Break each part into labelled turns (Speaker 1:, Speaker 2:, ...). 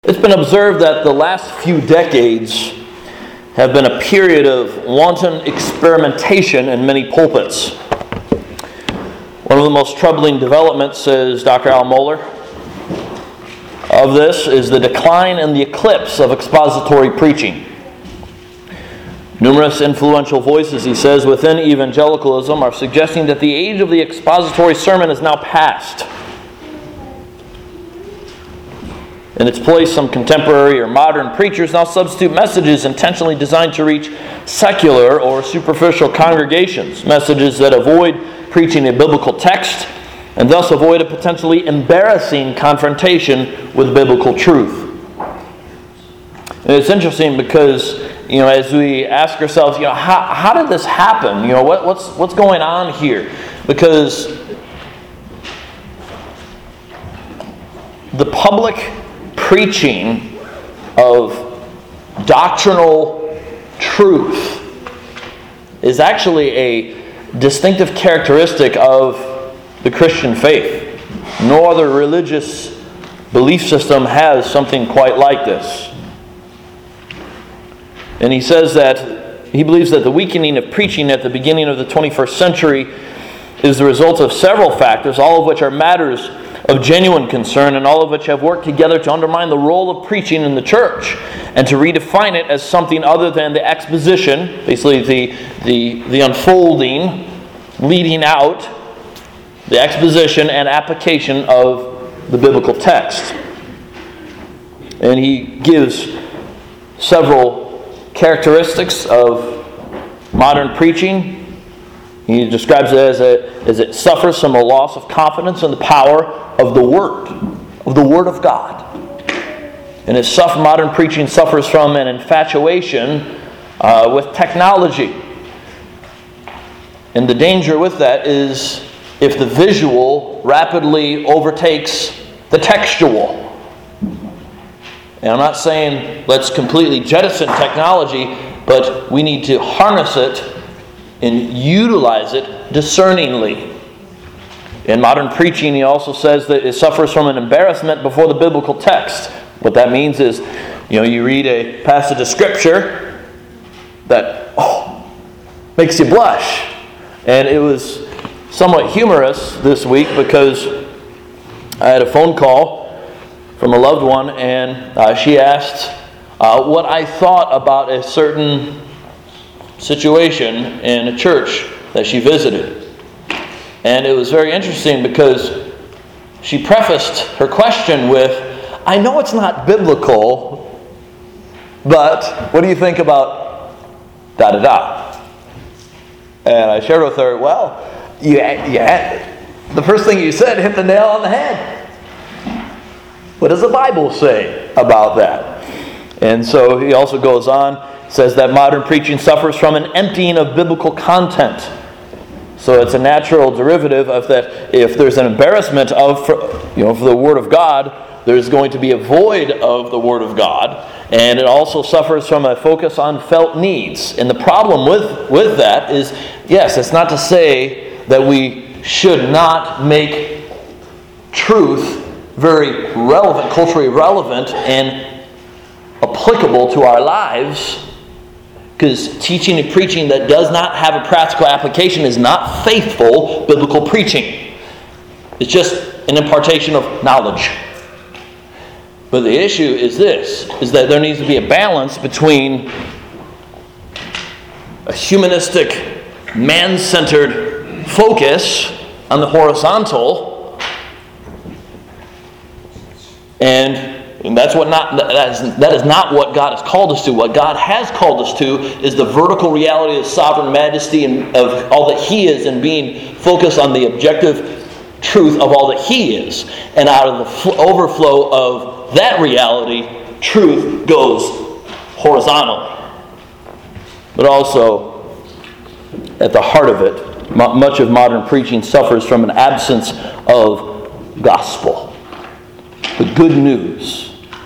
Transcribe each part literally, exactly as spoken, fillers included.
Speaker 1: It's been observed that the last few decades have been a period of wanton experimentation in many pulpits. One of the most troubling developments, says Doctor Al Mohler, of this is the decline and the eclipse of expository preaching. Numerous influential voices, he says, within evangelicalism are suggesting that the age of the expository sermon is now past. In its place, some contemporary or modern preachers now substitute messages intentionally designed to reach secular or superficial congregations, messages that avoid preaching a biblical text and thus avoid a potentially embarrassing confrontation with biblical truth. And it's interesting because, you know, as we ask ourselves, you know, how, how did this happen? You know, what, what's what's going on here? Because the public preaching of doctrinal truth is actually a distinctive characteristic of the Christian faith. No other religious belief system has something quite like this. And he says that he believes that the weakening of preaching at the beginning of the twenty-first century is the result of several factors, all of which are matters of genuine concern, and all of which have worked together to undermine the role of preaching in the church and to redefine it as something other than the exposition, basically the, the, the unfolding, leading out, the exposition and application of the biblical text. And he gives several characteristics of modern preaching. He describes it as, a, as it suffers from a loss of confidence in the power of the Word, of the Word of God. And its suffer, modern preaching suffers from an infatuation uh, with technology. And the danger with that is if the visual rapidly overtakes the textual. And I'm not saying let's completely jettison technology, but we need to harness it and utilize it discerningly. In modern preaching, he also says that it suffers from an embarrassment before the biblical text. What that means is, you know, you read a passage of Scripture that, oh, makes you blush. And it was somewhat humorous this week because I had a phone call from a loved one, and uh, she asked uh, what I thought about a certain situation in a church that she visited. And it was very interesting because she prefaced her question with, I know it's not biblical, but what do you think about da-da-da? And I shared with her, well, you, you had, the first thing you said hit the nail on the head. What does the Bible say about that? And so he also goes on, says that modern preaching suffers from an emptying of biblical content. So it's a natural derivative of that. If there's an embarrassment of, you know, for the Word of God, there's going to be a void of the Word of God, and it also suffers from a focus on felt needs. And the problem with, with that is, yes, it's not to say that we should not make truth very relevant, culturally relevant, and applicable to our lives. Because teaching and preaching that does not have a practical application is not faithful biblical preaching. It's just an impartation of knowledge. But the issue is this, is that there needs to be a balance between a humanistic, man-centered focus on the horizontal, and And that's what not that is, that is not what God has called us to. What God has called us to is the vertical reality of sovereign majesty and of all that He is, and being focused on the objective truth of all that He is. And out of the fl- overflow of that reality, truth goes horizontally. But also, at the heart of it, m- much of modern preaching suffers from an absence of gospel. The good news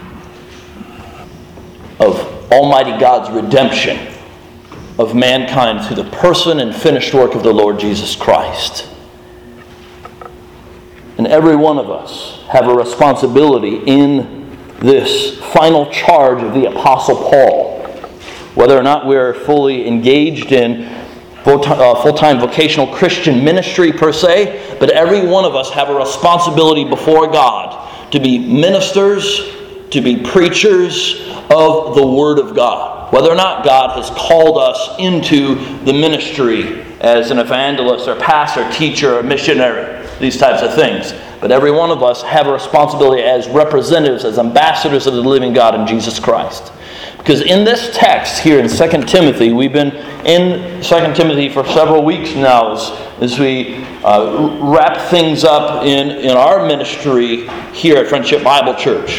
Speaker 1: of Almighty God's redemption of mankind through the person and finished work of the Lord Jesus Christ. And every one of us have a responsibility in this final charge of the Apostle Paul. Whether or not we're fully engaged in full-time vocational Christian ministry per se, but every one of us have a responsibility before God to be ministers, to be preachers of the Word of God. Whether or not God has called us into the ministry as an evangelist or pastor, teacher, or missionary, these types of things. But every one of us have a responsibility as representatives, as ambassadors of the living God in Jesus Christ. Because in this text here in Second Timothy, we've been in Second Timothy for several weeks now as, as we uh, wrap things up in, in our ministry here at Friendship Bible Church.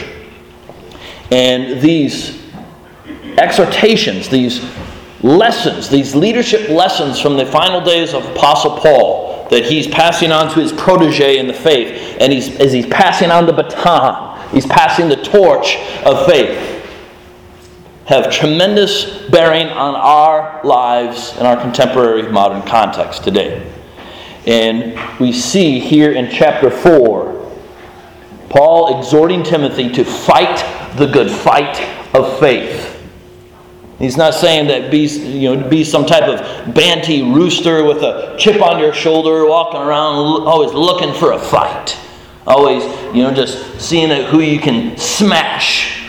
Speaker 1: And these exhortations, these lessons, these leadership lessons from the final days of Apostle Paul that he's passing on to his protege in the faith, and he's, as he's passing on the baton, he's passing the torch of faith, have tremendous bearing on our lives in our contemporary modern context today. And we see here in chapter four, Paul exhorting Timothy to fight the good fight of faith. He's not saying that be, you know, be some type of banty rooster with a chip on your shoulder, walking around always looking for a fight. Always, you know, just seeing who you can smash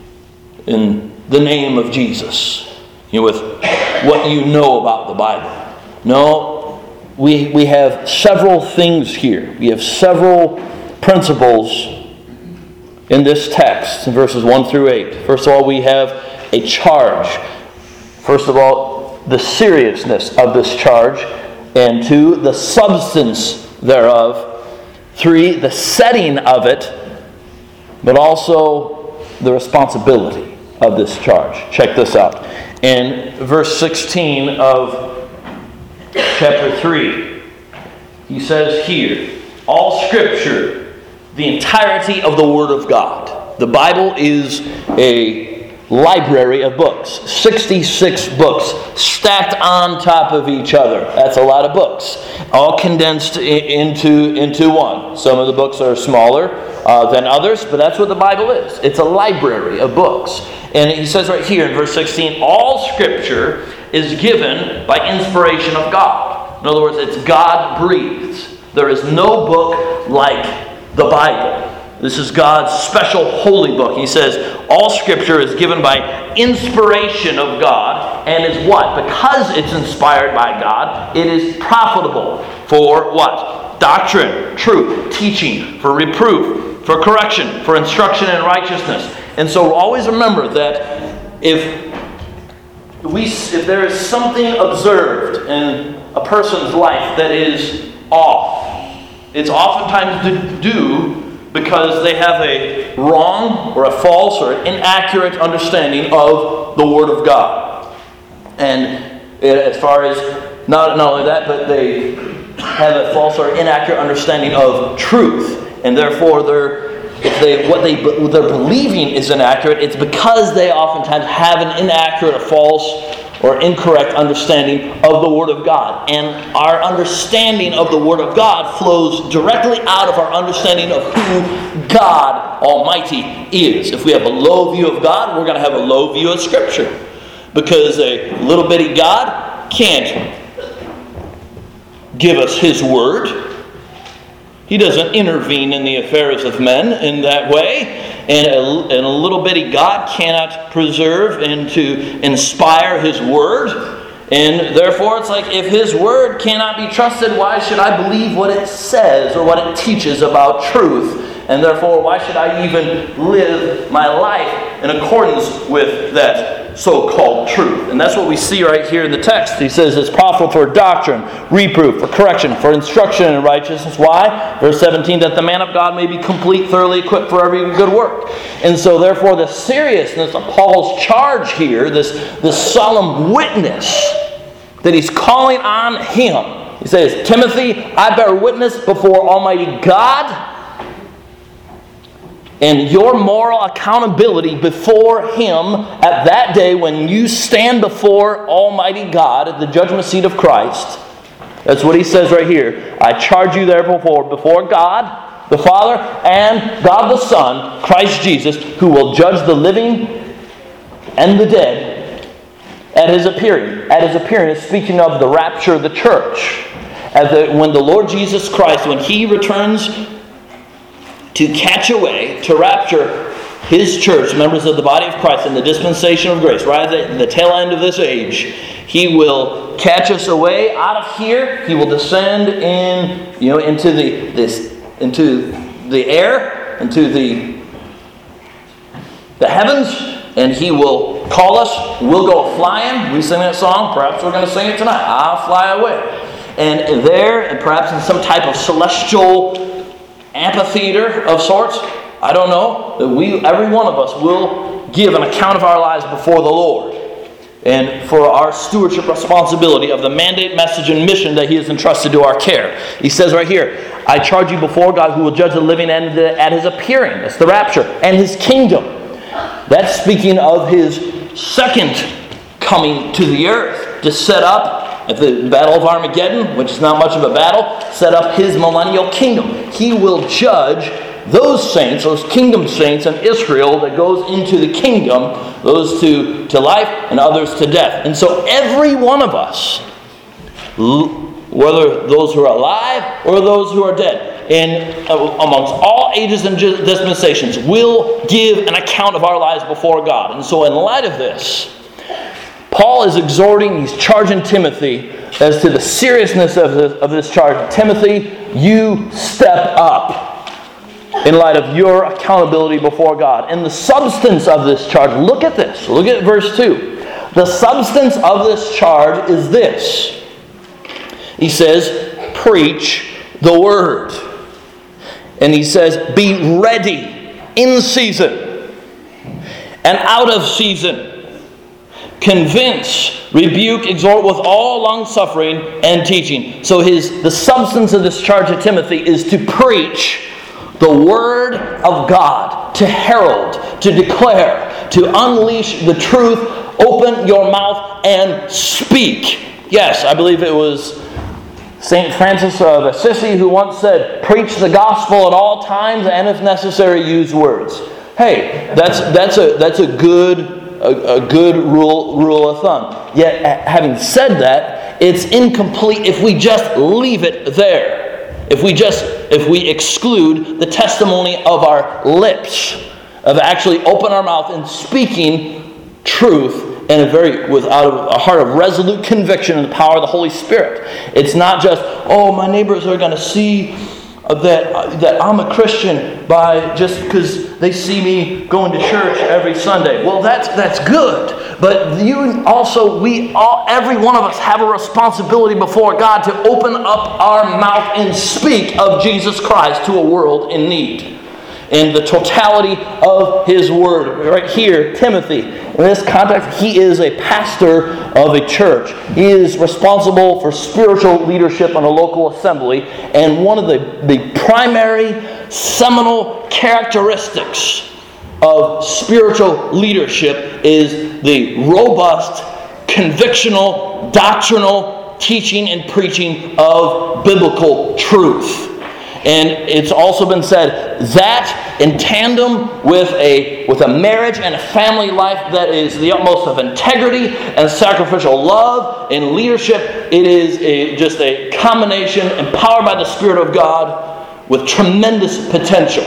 Speaker 1: in the name of Jesus, you know, with what you know about the Bible. No, we we have several things here. We have several principles in this text in verses one through eight. First of all, we have a charge. First of all, the seriousness of this charge. And two, the substance thereof. Three, the setting of it, but also the responsibility of this charge. Check this out. In verse sixteen of chapter three, he says here, all Scripture, the entirety of the Word of God. The Bible is a library of books. sixty-six books stacked on top of each other. That's a lot of books. All condensed into, into one. Some of the books are smaller uh, than others, but that's what the Bible is. It's a library of books. And he says right here in verse sixteen, all Scripture is given by inspiration of God. In other words, it's God-breathed. There is no book like the Bible. This is God's special holy book. He says, all Scripture is given by inspiration of God, and is what? Because it's inspired by God, it is profitable for what? Doctrine, truth, teaching, for reproof, for correction, for instruction in righteousness. And so always remember that if we, if there is something observed in a person's life that is off, it's oftentimes due because they have a wrong or a false or an inaccurate understanding of the Word of God. And as far as not, not only that, but they have a false or inaccurate understanding of truth. And therefore, they're, if they, what, they, what they're believing is inaccurate, it's because they oftentimes have an inaccurate or false or incorrect understanding of the Word of God. And our understanding of the Word of God flows directly out of our understanding of who God Almighty is. If we have a low view of God, we're going to have a low view of Scripture. Because a little bitty God can't give us His Word. He doesn't intervene in the affairs of men in that way. And a, and a little bitty God cannot preserve and to inspire His Word. And therefore it's like, if His Word cannot be trusted, why should I believe what it says or what it teaches about truth? And therefore, why should I even live my life in accordance with that so-called truth? And that's what we see right here in the text. He says it's profitable for doctrine, reproof, for correction, for instruction in righteousness. Why? Verse seventeen, that the man of God may be complete, thoroughly equipped for every good work. And so therefore the seriousness of Paul's charge here, this, this solemn witness that he's calling on him. He says, Timothy, I bear witness before Almighty God and your moral accountability before Him at that day when you stand before Almighty God at the judgment seat of Christ. That's what he says right here. I charge you therefore before God the Father, and God the Son, Christ Jesus, who will judge the living and the dead at His appearing. At His appearing is speaking of the rapture of the church. At the, when the Lord Jesus Christ, when He returns to catch away, to rapture His church, members of the body of Christ in the dispensation of grace, right at the, the tail end of this age, He will catch us away out of here. He will descend in, you know, into the this into the air, into the the heavens, and He will call us. We'll go flying. We sing that song. Perhaps we're going to sing it tonight. I'll fly away. And there, and perhaps in some type of celestial amphitheater of sorts, I don't know, that we, every one of us, will give an account of our lives before the Lord, and for our stewardship responsibility of the mandate, message, and mission that He has entrusted to our care. He says right here, I charge you before God, who will judge the living and the, at His appearing. That's the rapture. And His kingdom. That's speaking of His second coming to the earth to set up, at the Battle of Armageddon, which is not much of a battle, set up His millennial kingdom. He will judge those saints, those kingdom saints in Israel that goes into the kingdom, those to, to life and others to death. And so every one of us, whether those who are alive or those who are dead, and amongst all ages and dispensations, will give an account of our lives before God. And so in light of this, Paul is exhorting, he's charging Timothy as to the seriousness of this, of this charge. Timothy, you step up in light of your accountability before God. And the substance of this charge, look at this. Look at verse two. The substance of this charge is this. He says, preach the word. And he says, be ready in season and out of season. Convince, rebuke, exhort with all long-suffering and teaching. So his the substance of this charge to Timothy is to preach the Word of God, to herald, to declare, to unleash the truth. Open your mouth and speak. Yes, I believe it was Saint Francis of Assisi who once said, preach the gospel at all times and if necessary use words. Hey, that's that's a that's a good A, a good rule rule of thumb. Yet, having said that, it's incomplete if we just leave it there. If we just, if we exclude the testimony of our lips, of actually open our mouth and speaking truth, and a very without a heart of resolute conviction and the power of the Holy Spirit. It's not just, oh, my neighbors are going to see that uh, that I'm a Christian by just because they see me going to church every Sunday. Well, that's that's good, but you also, we all, every one of us have a responsibility before God to open up our mouth and speak of Jesus Christ to a world in need. In the totality of His Word. Right here, Timothy, in this context, he is a pastor of a church. He is responsible for spiritual leadership in a local assembly. And one of the, the primary seminal characteristics of spiritual leadership is the robust, convictional, doctrinal teaching and preaching of biblical truth. And it's also been said that in tandem with a with a marriage and a family life that is the utmost of integrity and sacrificial love and leadership, it is a, just a combination empowered by the Spirit of God with tremendous potential.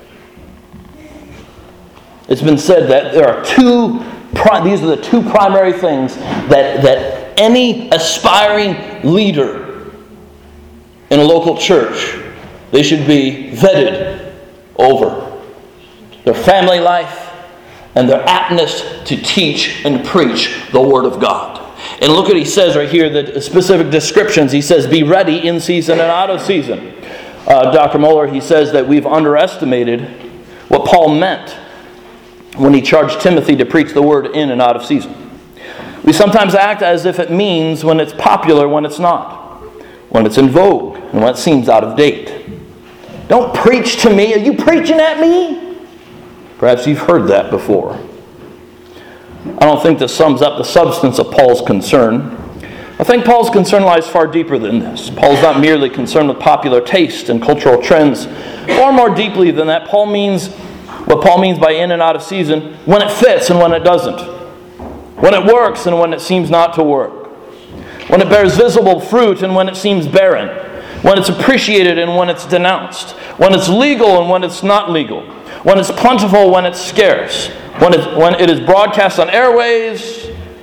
Speaker 1: It's been said that there are two, these are the two primary things that, that any aspiring leader in a local church, they should be vetted over. Their family life and their aptness to teach and preach the Word of God. And look what he says right here, the specific descriptions. He says, be ready in season and out of season. Uh, Doctor Moeller, he says that we've underestimated what Paul meant when he charged Timothy to preach the Word in and out of season. We sometimes act as if it means when it's popular, when it's not. When it's in vogue, and when it seems out of date. Don't preach to me. Are you preaching at me? Perhaps you've heard that before. I don't think this sums up the substance of Paul's concern. I think Paul's concern lies far deeper than this. Paul's not merely concerned with popular taste and cultural trends. Far more deeply than that, Paul means what Paul means by in and out of season, when it fits and when it doesn't. When it works and when it seems not to work. When it bears visible fruit and when it seems barren. When it's appreciated and when it's denounced. When it's legal and when it's not legal. When it's plentiful, when it's scarce. When it, when it is broadcast on airways,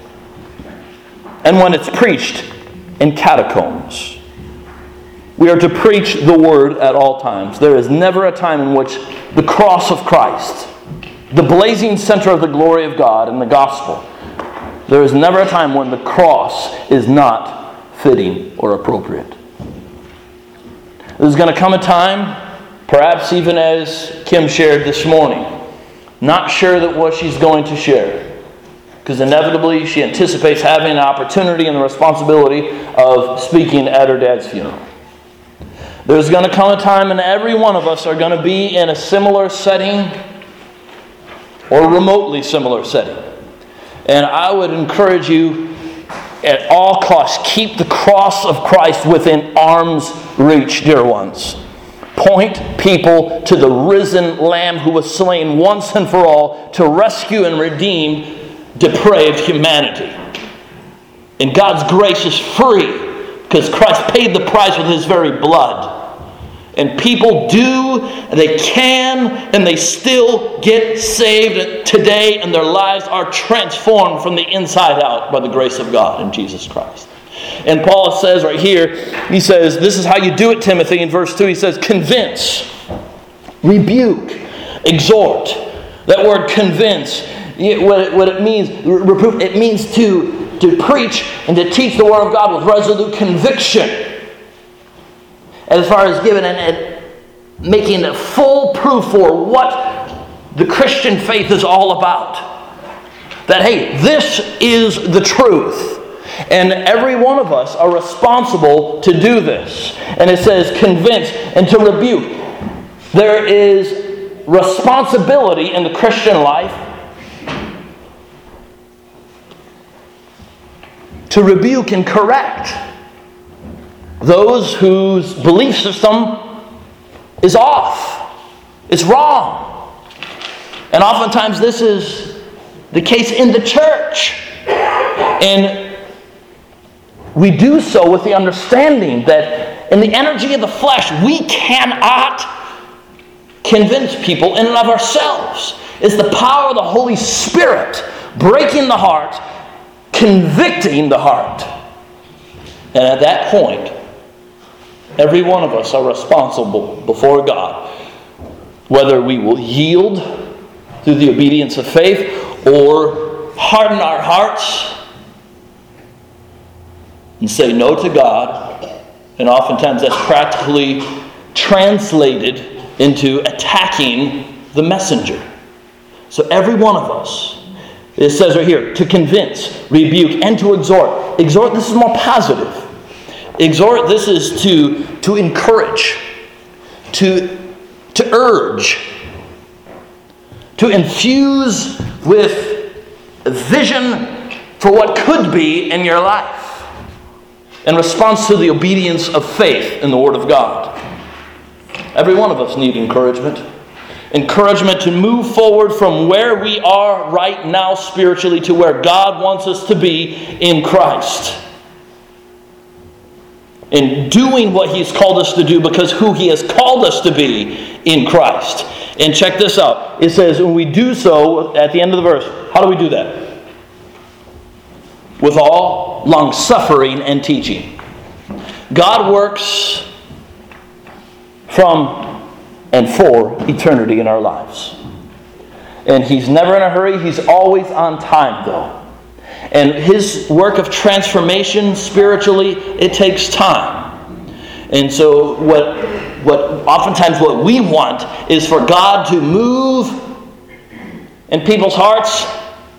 Speaker 1: and when it's preached in catacombs. We are to preach the word at all times. There is never a time in which the cross of Christ, the blazing center of the glory of God and the gospel, there is never a time when the cross is not fitting or appropriate. There's going to come a time, perhaps even as Kim shared this morning, not sure that what she's going to share, because inevitably she anticipates having an opportunity and the responsibility of speaking at her dad's funeral. There's going to come a time, and every one of us are going to be in a similar setting or remotely similar setting. And I would encourage you at all costs, keep the cross of Christ within arm's reach, dear ones. Point people to the risen Lamb who was slain once and for all to rescue and redeem depraved humanity. And God's grace is free because Christ paid the price with His very blood. And people do, they can, and they still get saved today, and their lives are transformed from the inside out by the grace of God in Jesus Christ. And Paul says right here, he says, this is how you do it, Timothy, in verse two. He says, convince, rebuke, exhort. That word convince, what it, what it means, reproof, it means to, to preach and to teach the Word of God with resolute conviction. As far as giving and, and making a full proof for what the Christian faith is all about. That, hey, this is the truth. And every one of us are responsible to do this. And it says convince and to rebuke. There is responsibility in the Christian life to rebuke and correct those whose belief system is off. It's wrong. And oftentimes this is the case in the church. And we do so with the understanding that in the energy of the flesh, we cannot convince people in and of ourselves. It's the power of the Holy Spirit breaking the heart, convicting the heart. And at that point, every one of us are responsible before God, whether we will yield through the obedience of faith or harden our hearts and say no to God. And oftentimes that's practically translated into attacking the messenger. So every one of us, it says right here, to convince, rebuke, and to exhort. Exhort, this is more positive. Exhort, this is to, to encourage, to, to urge, to infuse with vision for what could be in your life in response to the obedience of faith in the Word of God. Every one of us need encouragement. Encouragement to move forward from where we are right now spiritually to where God wants us to be in Christ. In doing what He's called us to do because who He has called us to be in Christ. And check this out. It says, when we do so, at the end of the verse, how do we do that? With all long-suffering and teaching. God works from and for eternity in our lives. And He's never in a hurry. He's always on time, though. And His work of transformation spiritually, it takes time. And so what, what oftentimes what we want is for God to move in people's hearts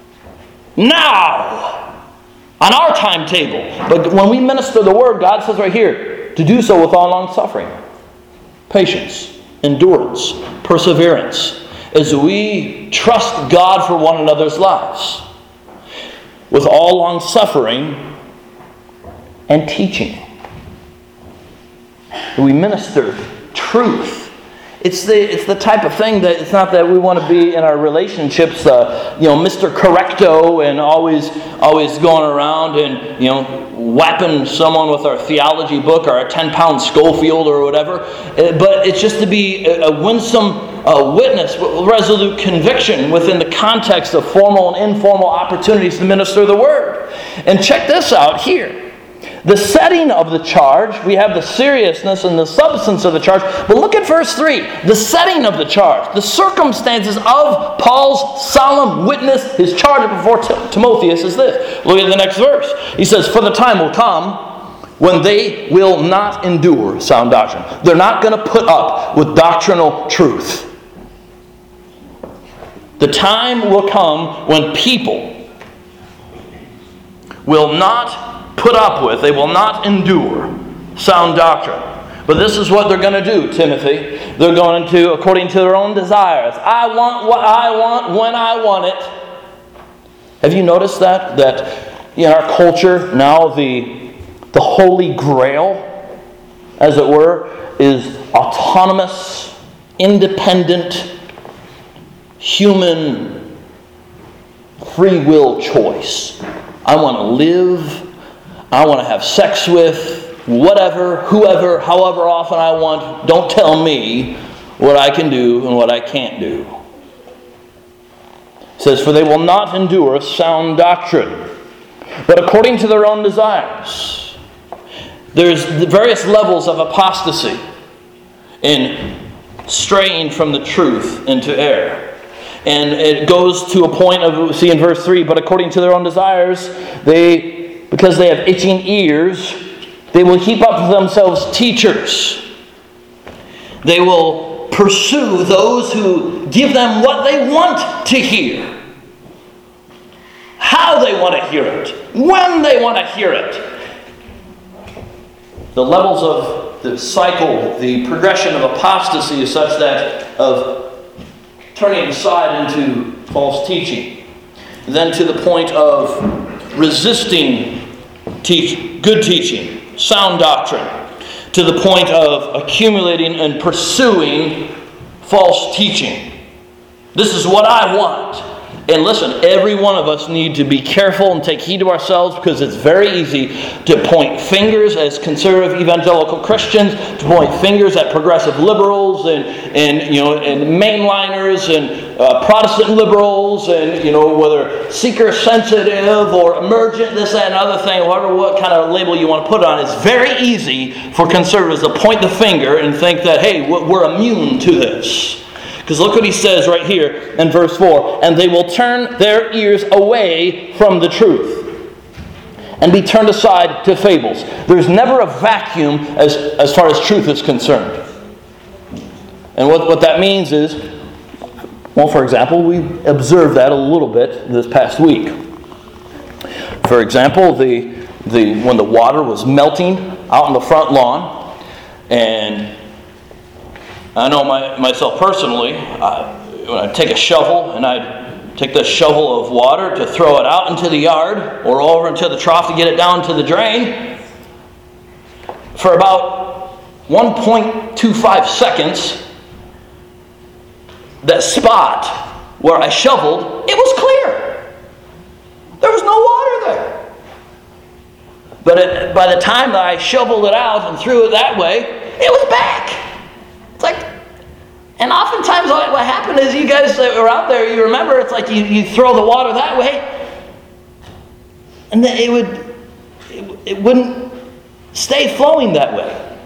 Speaker 1: now, on our timetable. But when we minister the Word, God says right here, to do so with all long suffering, patience, endurance, perseverance, as we trust God for one another's lives. With all long suffering and teaching. We minister truth. It's the it's the type of thing that it's not that we want to be in our relationships, uh, you know, Mister Correcto and always always going around and, you know, whapping someone with our theology book or a ten-pound Schofield or whatever. But it's just to be a winsome uh, witness, resolute conviction within the context of formal and informal opportunities to minister the Word. And check this out here. The setting of the charge, we have the seriousness and the substance of the charge. But look at verse three. The setting of the charge, the circumstances of Paul's solemn witness, his charge before Timotheus is this. Look at the next verse. He says, for the time will come when they will not endure sound doctrine. They're not going to put up with doctrinal truth. The time will come when people will not put up with, they will not endure sound doctrine. But this is what they're going to do, Timothy. They're going to, according to their own desires. I want what I want when I want it. Have you noticed that? That in our culture now the, the holy grail, as it were, is autonomous, independent, human free will choice. I want to live, I want to have sex with whatever, whoever, however often I want. Don't tell me what I can do and what I can't do. It says, for they will not endure sound doctrine, but according to their own desires. There's various levels of apostasy in straying from the truth into error. And it goes to a point of, see in verse three, but according to their own desires, they because they have itching ears, they will heap up for themselves teachers. They will pursue those who give them what they want to hear. How they want to hear it. When they want to hear it. The levels of the cycle, the progression of apostasy is such that of turning aside into false teaching. Then to the point of resisting teach, good teaching, sound doctrine, to the point of accumulating and pursuing false teaching. This is what I want. And listen, every one of us need to be careful and take heed to ourselves, because it's very easy to point fingers as conservative evangelical Christians, to point fingers at progressive liberals and, and you know and mainliners and uh, Protestant liberals, and you know whether seeker sensitive or emergent, this, that, and other thing, whatever what kind of label you want to put on. It's very easy for conservatives to point the finger and think that, hey, we're immune to this. Because look what he says right here in verse four. And they will turn their ears away from the truth and be turned aside to fables. There's never a vacuum as, as far as truth is concerned. And what, what that means is, well, for example, we observed that a little bit this past week. For example, the the when the water was melting out on the front lawn, and I know my, myself personally, uh, when I'd take a shovel and I'd take this shovel of water to throw it out into the yard or over into the trough to get it down to the drain, for about one point two five seconds, that spot where I shoveled, it was clear. There was no water there. But it, by the time that I shoveled it out and threw it that way, it was back. It's like, and oftentimes what, what happened is, you guys that were out there, you remember, it's like you, you throw the water that way, and then it would, it, it wouldn't stay flowing that way.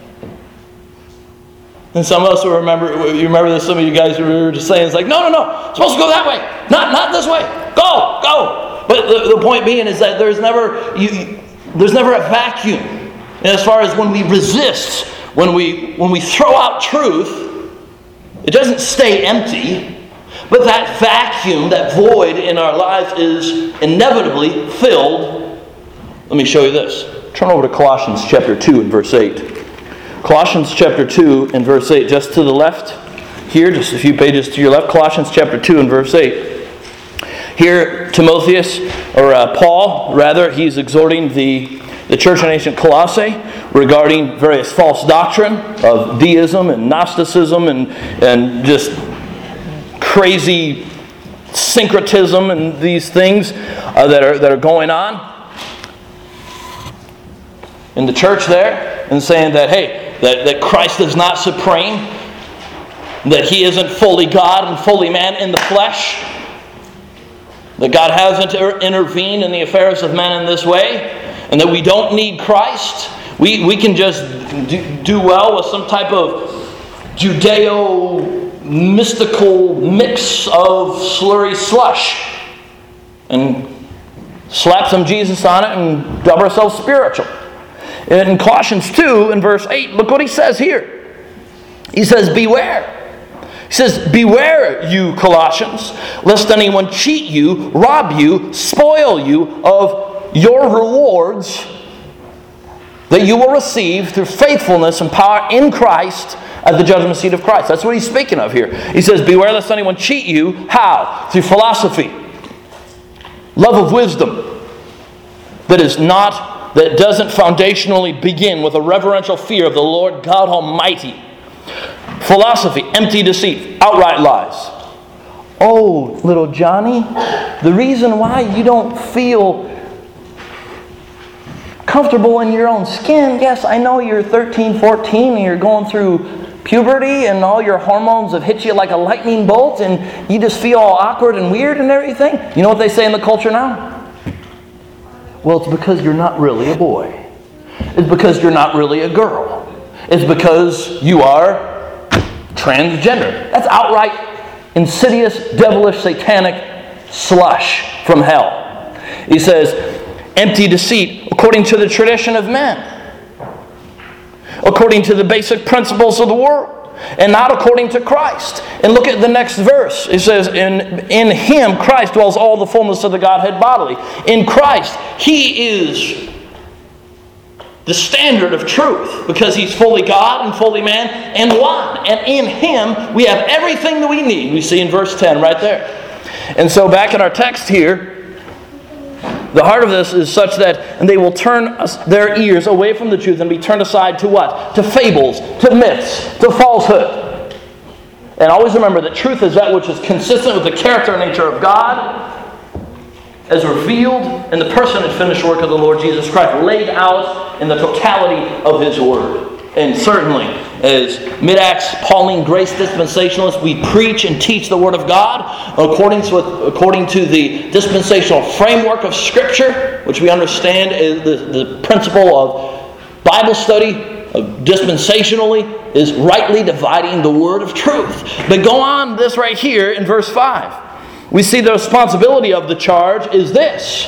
Speaker 1: And some of us will remember, you remember this, some of you guys were just saying, it's like, no, no, no, it's supposed to go that way, not not this way, go, go. But the, the point being is that there's never, you, there's never a vacuum. And as far as when we resist, when we when we throw out truth, it doesn't stay empty, but that vacuum, that void in our lives is inevitably filled. Let me show you this. Turn over to Colossians chapter two and verse eight. Colossians chapter two and verse eight, just to the left here, just a few pages to your left. Colossians chapter two and verse eight. Here, Timotheus, or uh, Paul, rather, he's exhorting the the church in ancient Colossae regarding various false doctrine of deism and Gnosticism and, and just crazy syncretism and these things uh, that are that are going on in the church there, and saying that, hey, that, that Christ is not supreme, that He isn't fully God and fully man in the flesh, that God hasn't intervened in the affairs of men in this way, and that we don't need Christ. We, we can just do, do well with some type of Judeo-mystical mix of slurry slush and slap some Jesus on it and dub ourselves spiritual. In Colossians two, in verse eight, look what he says here. He says, beware. He says, beware, you Colossians, lest anyone cheat you, rob you, spoil you of your rewards that you will receive through faithfulness and power in Christ at the judgment seat of Christ. That's what he's speaking of here. He says, beware lest anyone cheat you. How? Through philosophy, love of wisdom, that is not that doesn't foundationally begin with a reverential fear of the Lord God Almighty. Philosophy, empty deceit, outright lies. Oh, little Johnny, the reason why you don't feel comfortable in your own skin, yes, I know you're thirteen, fourteen, and you're going through puberty and all your hormones have hit you like a lightning bolt and you just feel all awkward and weird and everything. You know what they say in the culture now? Well, it's because you're not really a boy. It's because you're not really a girl. It's because you are transgender. That's outright insidious, devilish, satanic slush from hell. He says, empty deceit according to the tradition of men, according to the basic principles of the world, and not according to Christ. And look at the next verse. It says, in, in Him, Christ, dwells all the fullness of the Godhead bodily. In Christ, He is the standard of truth, because He's fully God and fully man and one. And in Him, we have everything that we need. We see in verse ten right there. And so back in our text here, the heart of this is such that and they will turn us, their ears away from the truth and be turned aside to what? To fables, to myths, to falsehood. And always remember that truth is that which is consistent with the character and nature of God as revealed in the person and finished work of the Lord Jesus Christ, laid out in the totality of His Word. And certainly, as Mid-Acts Pauline Grace Dispensationalists, we preach and teach the Word of God according to, according to the dispensational framework of Scripture, which we understand is the, the principle of Bible study, of dispensationally, is rightly dividing the Word of truth. But go on this right here in verse five. We see the responsibility of the charge is this.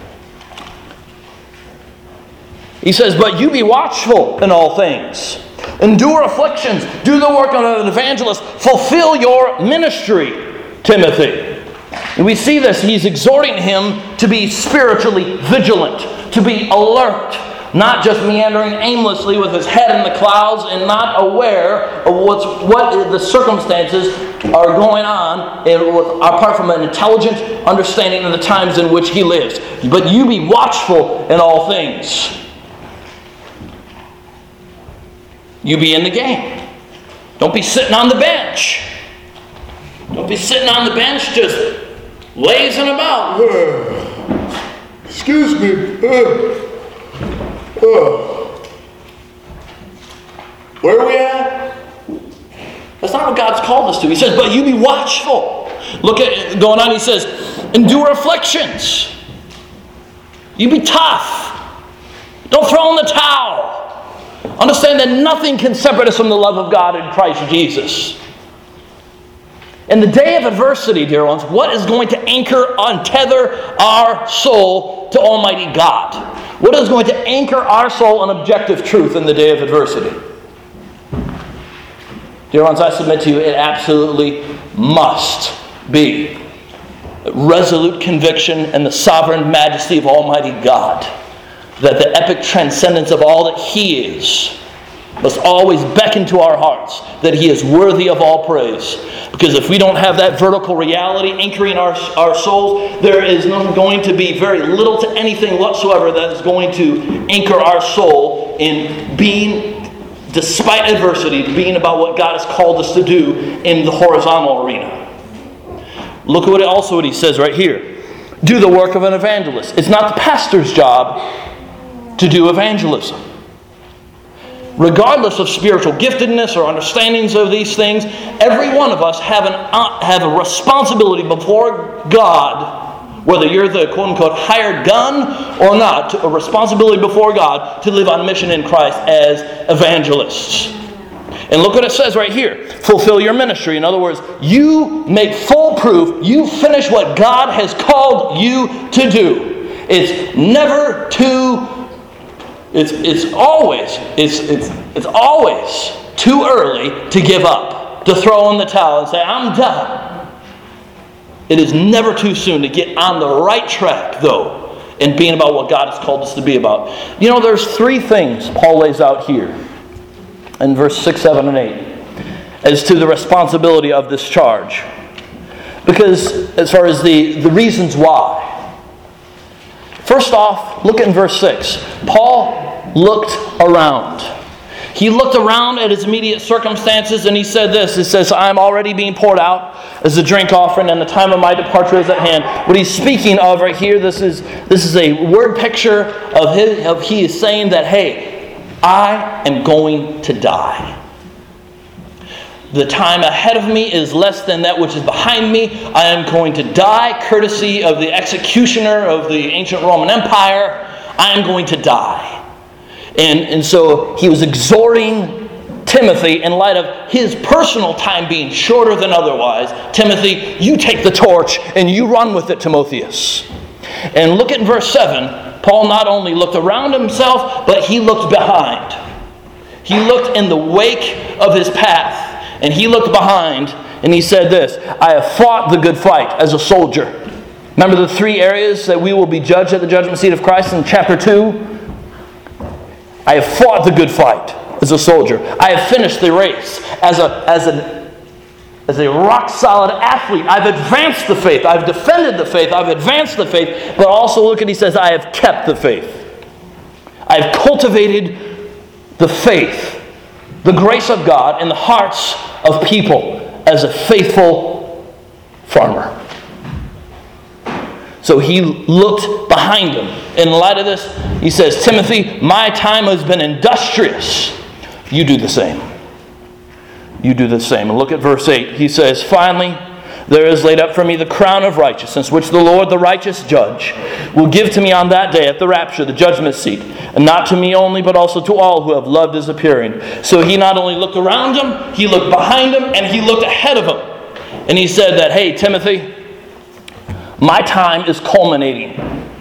Speaker 1: He says, but you be watchful in all things. Endure afflictions. Do the work of an evangelist. Fulfill your ministry, Timothy. And we see this. He's exhorting him to be spiritually vigilant, to be alert, not just meandering aimlessly with his head in the clouds and not aware of what's, what the circumstances are going on and with, apart from an intelligent understanding of the times in which he lives. But you be watchful in all things. You be in the game. Don't be sitting on the bench. Don't be sitting on the bench just lazing about.
Speaker 2: Excuse me. Uh, uh.
Speaker 1: Where are we at? That's not what God's called us to. He says, but you be watchful. Look at going on. He says, endure afflictions. You be tough. Don't throw in the towel. Understand that nothing can separate us from the love of God in Christ Jesus. In the day of adversity, dear ones, what is going to anchor, untether our soul to Almighty God? What is going to anchor our soul in objective truth in the day of adversity? Dear ones, I submit to you, it absolutely must be resolute conviction and the sovereign majesty of Almighty God, that the epic transcendence of all that He is must always beckon to our hearts that He is worthy of all praise. Because if we don't have that vertical reality anchoring our, our souls, there is no, going to be very little to anything whatsoever that is going to anchor our soul in being, despite adversity, being about what God has called us to do in the horizontal arena. Look at what it, also what he says right here. Do the work of an evangelist. It's not the pastor's job to do evangelism. Regardless of spiritual giftedness or understandings of these things, every one of us have, an, uh, have a responsibility before God, whether you're the quote-unquote hired gun or not, a responsibility before God to live on mission in Christ as evangelists. And look what it says right here. Fulfill your ministry. In other words, you make full proof, you finish what God has called you to do. It's never too It's it's always it's it's it's always too early to give up, to throw in the towel and say, I'm done. It is never too soon to get on the right track, though, and being about what God has called us to be about. You know, there's three things Paul lays out here in verse six, seven, and eight as to the responsibility of this charge. Because as far as the, the reasons why. First off, look at verse six. Paul looked around. He looked around at his immediate circumstances and he said this. He says, I'm already being poured out as a drink offering and the time of my departure is at hand. What he's speaking of right here, this is this is a word picture of his, of he is saying that, hey, I am going to die. The time ahead of me is less than that which is behind me. I am going to die courtesy of the executioner of the ancient Roman Empire. I am going to die. And, and so he was exhorting Timothy in light of his personal time being shorter than otherwise. Timothy, you take the torch and you run with it, Timotheus. And look at verse seven. Paul not only looked around himself, but he looked behind. He looked in the wake of his path. And he looked behind and he said this, I have fought the good fight as a soldier. Remember the three areas that we will be judged at the judgment seat of Christ in chapter two? I have fought the good fight as a soldier. I have finished the race as a, as an, as a rock-solid athlete. I've advanced the faith. I've defended the faith. I've advanced the faith. But also look at, he says, I have kept the faith. I've cultivated the faith, the grace of God in the hearts of people as a faithful farmer. So he looked behind him. In light of this, he says, Timothy, my time has been industrious. You do the same. You do the same. And look at verse eight. He says, finally, there is laid up for me the crown of righteousness, which the Lord, the righteous judge, will give to me on that day at the rapture, the judgment seat. And not to me only, but also to all who have loved his appearing. So he not only looked around him, he looked behind him, and he looked ahead of him. And he said that, hey, Timothy, my time is culminating.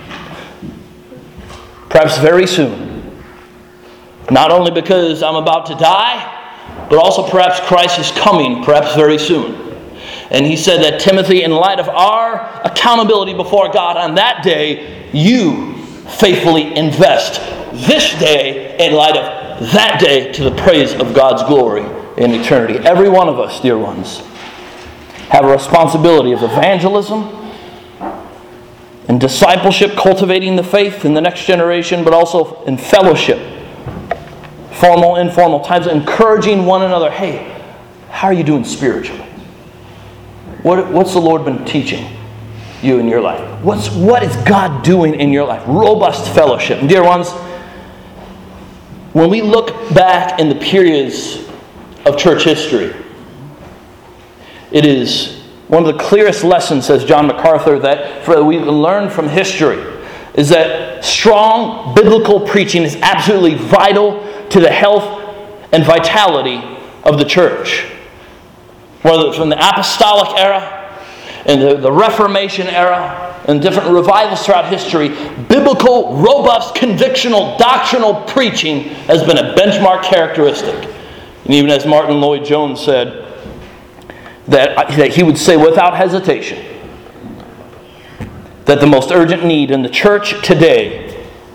Speaker 1: Perhaps very soon. Not only because I'm about to die, but also perhaps Christ is coming, perhaps very soon. And he said that, Timothy, in light of our accountability before God on that day, you faithfully invest this day in light of that day to the praise of God's glory in eternity. Every one of us, dear ones, have a responsibility of evangelism and discipleship, cultivating the faith in the next generation, but also in fellowship, formal, informal times, encouraging one another. Hey, how are you doing spiritually? What, what's the Lord been teaching you in your life? What's, what is God doing in your life? Robust fellowship. And dear ones, when we look back in the periods of church history, it is one of the clearest lessons, says John MacArthur, that for, we can learn from history, is that strong biblical preaching is absolutely vital to the health and vitality of the church. Whether from the apostolic era and the, the Reformation era and different revivals throughout history, biblical, robust, convictional, doctrinal preaching has been a benchmark characteristic. And even as Martin Lloyd-Jones said, that, that he would say without hesitation that the most urgent need in the church today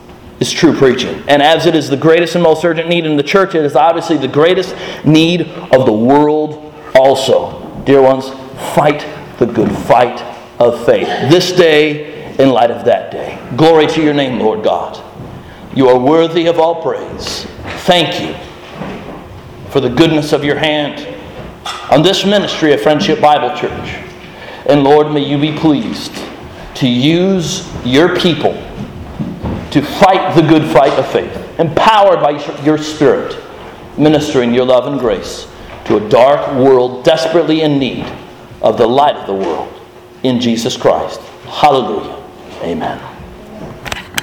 Speaker 1: is true preaching. And as it is the greatest and most urgent need in the church, it is obviously the greatest need of the world also. Dear ones, fight the good fight of faith. This day in light of that day. Glory to your name, Lord God. You are worthy of all praise. Thank you for the goodness of your hand on this ministry of Friendship Bible Church. And Lord, may you be pleased to use your people to fight the good fight of faith, empowered by your Spirit, ministering your love and grace to a dark world desperately in need of the light of the world in Jesus Christ. Hallelujah. Amen.